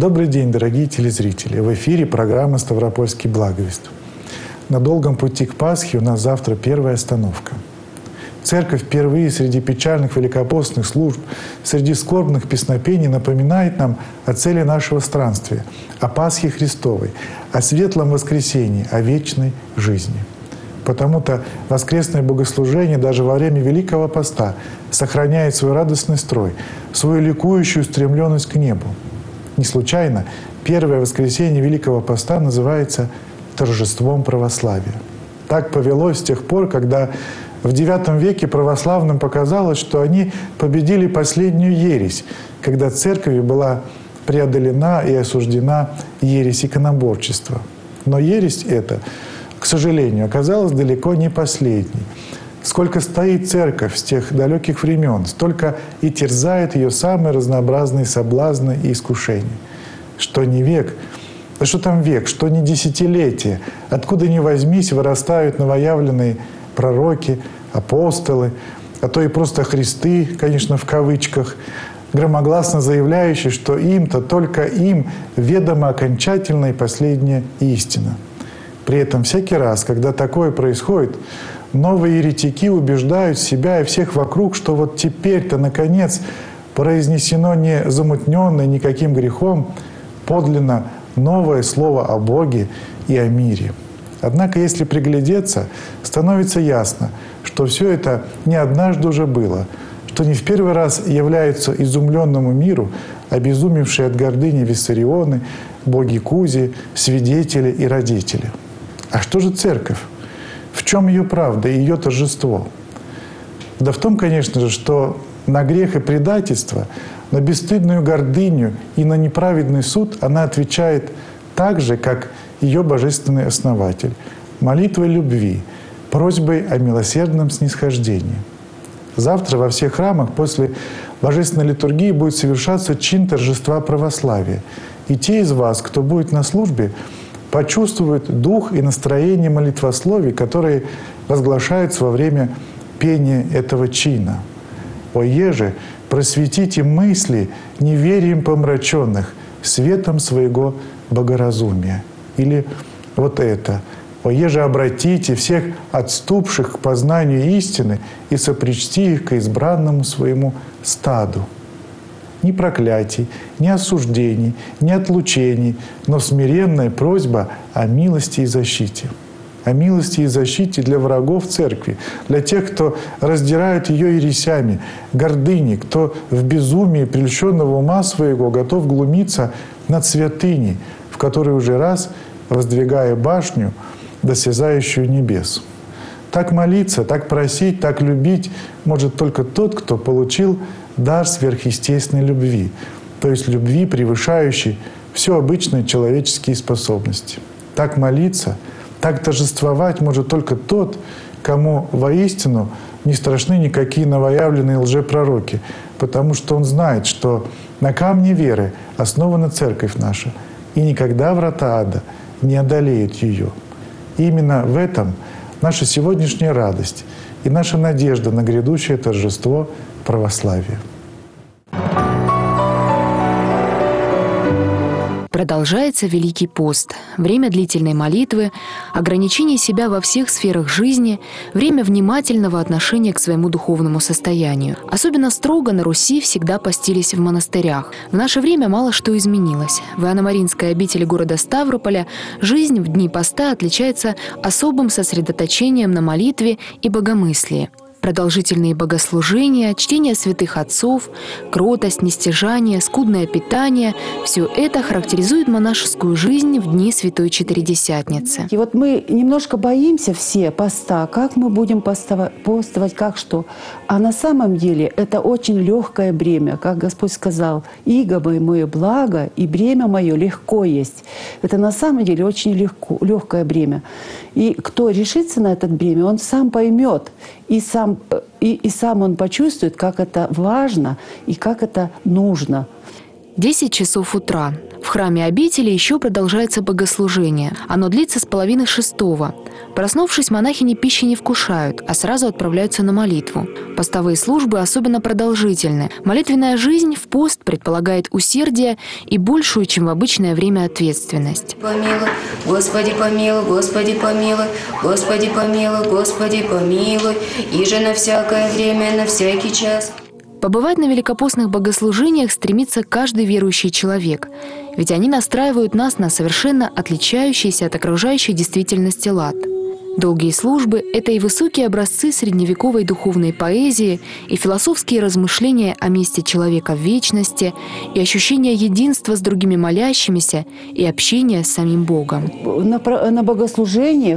Добрый день, дорогие телезрители! В эфире программа «Ставропольский благовест». На долгом пути к Пасхе у нас завтра первая остановка. Церковь впервые среди печальных великопостных служб, среди скорбных песнопений напоминает нам о цели нашего странствия, о Пасхе Христовой, о светлом воскресении, о вечной жизни. Потому-то воскресное богослужение даже во время Великого Поста сохраняет свой радостный строй, свою ликующую устремленность к небу. Не случайно первое воскресенье Великого Поста называется торжеством православия. Так повелось с тех пор, когда в IX веке православным показалось, что они победили последнюю ересь, когда церковью была преодолена и осуждена ересь иконоборчества. Но ересь эта, к сожалению, оказалась далеко не последней. Сколько стоит церковь с тех далеких времен, столько и терзает ее самые разнообразные соблазны и искушения. Что не век, да что там век, что не десятилетие, откуда ни возьмись, вырастают новоявленные пророки, апостолы, а то и просто Христы, конечно, в кавычках, громогласно заявляющие, что им-то, только им ведома окончательная и последняя истина. При этом всякий раз, когда такое происходит, новые еретики убеждают себя и всех вокруг, что вот теперь-то, наконец, произнесено не замутненное никаким грехом, подлинно новое слово о Боге и о мире. Однако, если приглядеться, становится ясно, что все это не однажды уже было, что не в первый раз являются изумленному миру обезумевшие от гордыни виссарионы, боги Кузи, свидетели и родители. А что же церковь? В чем ее правда и ее торжество? Да в том, конечно же, что на грех и предательство, на бесстыдную гордыню и на неправедный суд она отвечает так же, как ее божественный основатель, молитвой любви, просьбой о милосердном снисхождении. Завтра во всех храмах после божественной литургии будет совершаться чин торжества православия. И те из вас, кто будет на службе, почувствуют дух и настроение молитвословий, которые возглашаются во время пения этого чина. «О еже, просветите мысли неверием помраченных светом своего богоразумия». Или вот это: «О еже, обратите всех отступших к познанию истины и сопричти их к избранному своему стаду». Ни проклятий, ни осуждений, ни отлучений, но смиренная просьба о милости и защите. О милости и защите для врагов церкви, для тех, кто раздирает ее ересями, гордыни, кто в безумии прельщенного ума своего готов глумиться над святыней, в которой уже раз, воздвигая башню, досязающую небес. Так молиться, так просить, так любить может только тот, кто получил дар сверхъестественной любви, то есть любви, превышающей все обычные человеческие способности. Так молиться, так торжествовать может только тот, кому воистину не страшны никакие новоявленные лжепророки, потому что он знает, что на камне веры основана церковь наша, и никогда врата ада не одолеют ее. И именно в этом наша сегодняшняя радость и наша надежда на грядущее торжество православия. Продолжается Великий пост, время длительной молитвы, ограничение себя во всех сферах жизни, время внимательного отношения к своему духовному состоянию. Особенно строго на Руси всегда постились в монастырях. В наше время мало что изменилось. В Иоанно-Маринской обители города Ставрополя жизнь в дни поста отличается особым сосредоточением на молитве и богомыслии. Продолжительные богослужения, чтение святых отцов, кротость, нестяжание, скудное питание – все это характеризует монашескую жизнь в дни Святой Четыредесятницы. И вот мы немножко боимся все поста, как мы будем постовать, как что. А на самом деле это очень легкое бремя, как Господь сказал: «Иго мое благо, и бремя мое легко есть». Это на самом деле очень легкое бремя. И кто решится на это бремя, он сам поймет, и сам он почувствует, как это важно и как это нужно. 10 часов утра. В храме обители еще продолжается богослужение. Оно длится с 5:30. Проснувшись, монахини пищи не вкушают, а сразу отправляются на молитву. Постовые службы особенно продолжительны. Молитвенная жизнь в пост предполагает усердие и большую, чем в обычное время, ответственность. Помилуй, Господи помилуй, Господи помилуй, Господи помилуй, Господи помилуй, иже на всякое время, на всякий час. Побывать на великопостных богослужениях стремится каждый верующий человек, ведь они настраивают нас на совершенно отличающийся от окружающей действительности лад. Долгие службы – это и высокие образцы средневековой духовной поэзии, и философские размышления о месте человека в вечности, и ощущение единства с другими молящимися, и общение с самим Богом. На богослужениях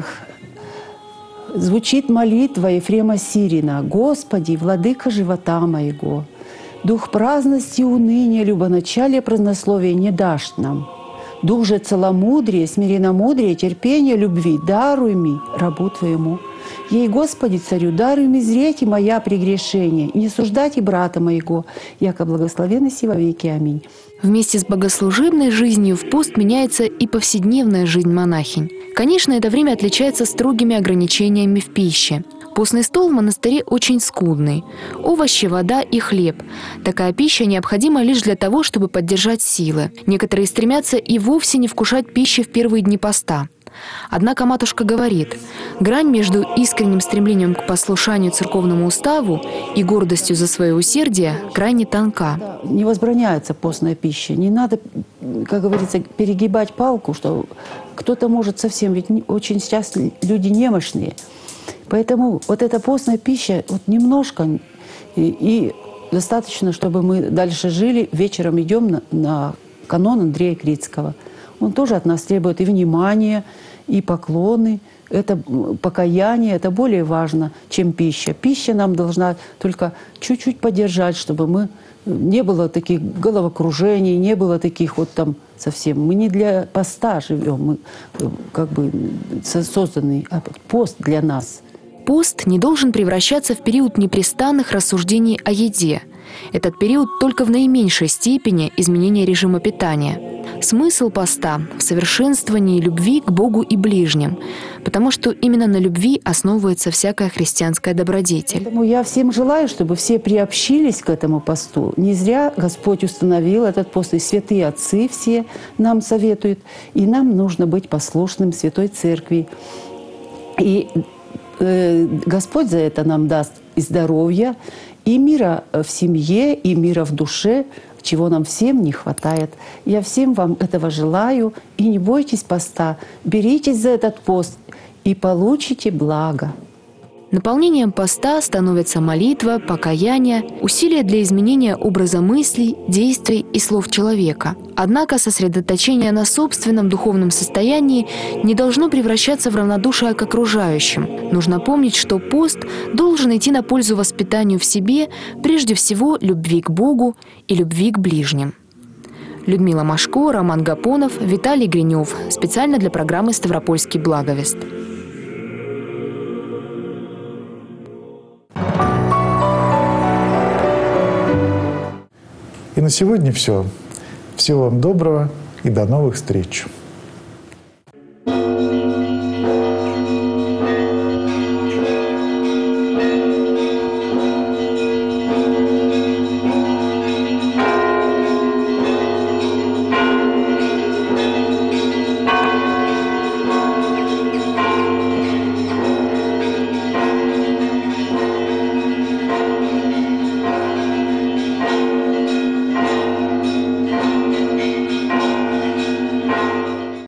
звучит молитва Ефрема Сирина: «Господи, владыка живота моего, дух праздности и уныния, любоначалие празднословия не дашь нам. Дух же целомудрия, смиренномудрия, терпения, любви даруй ми, рабу Твоему. Ей, Господи, Царю, даруй ми зреть и моя прегрешение, и не суждать и брата моего, яко благословенный си во веки. Аминь». Вместе с богослужебной жизнью в пост меняется и повседневная жизнь монахинь. Конечно, это время отличается строгими ограничениями в пище. Постный стол в монастыре очень скудный. Овощи, вода и хлеб. Такая пища необходима лишь для того, чтобы поддержать силы. Некоторые стремятся и вовсе не вкушать пищи в первые дни поста. Однако матушка говорит, грань между искренним стремлением к послушанию церковному уставу и гордостью за свое усердие крайне тонка. Не возбраняется постная пища. Не надо, как говорится, перегибать палку, что кто-то может совсем, ведь очень сейчас люди немощные. Поэтому вот эта постная пища, вот немножко, и достаточно, чтобы мы дальше жили. Вечером идем на канон Андрея Крицкого. Он тоже от нас требует и внимания, и поклоны. Это покаяние, это более важно, чем пища. Пища нам должна только чуть-чуть поддержать, чтобы мы не было таких головокружений, не было таких вот там совсем. Мы не для поста живем, мы как бы созданы, а пост для нас. Пост не должен превращаться в период непрестанных рассуждений о еде. Этот период только в наименьшей степени изменения режима питания. Смысл поста в совершенствовании любви к Богу и ближним, потому что именно на любви основывается всякая христианская добродетель. Поэтому я всем желаю, чтобы все приобщились к этому посту. Не зря Господь установил этот пост, и святые отцы все нам советуют. И нам нужно быть послушным Святой Церкви. И Господь за это нам даст и здоровья, и мира в семье, и мира в душе, чего нам всем не хватает. Я всем вам этого желаю. И не бойтесь поста. Беритесь за этот пост и получите благо. Наполнением поста становятся молитва, покаяние, усилия для изменения образа мыслей, действий и слов человека. Однако сосредоточение на собственном духовном состоянии не должно превращаться в равнодушие к окружающим. Нужно помнить, что пост должен идти на пользу воспитанию в себе, прежде всего, любви к Богу и любви к ближним. Людмила Машко, Роман Гапонов, Виталий Гринев. Специально для программы «Ставропольский благовест». И на сегодня все. Всего вам доброго и до новых встреч.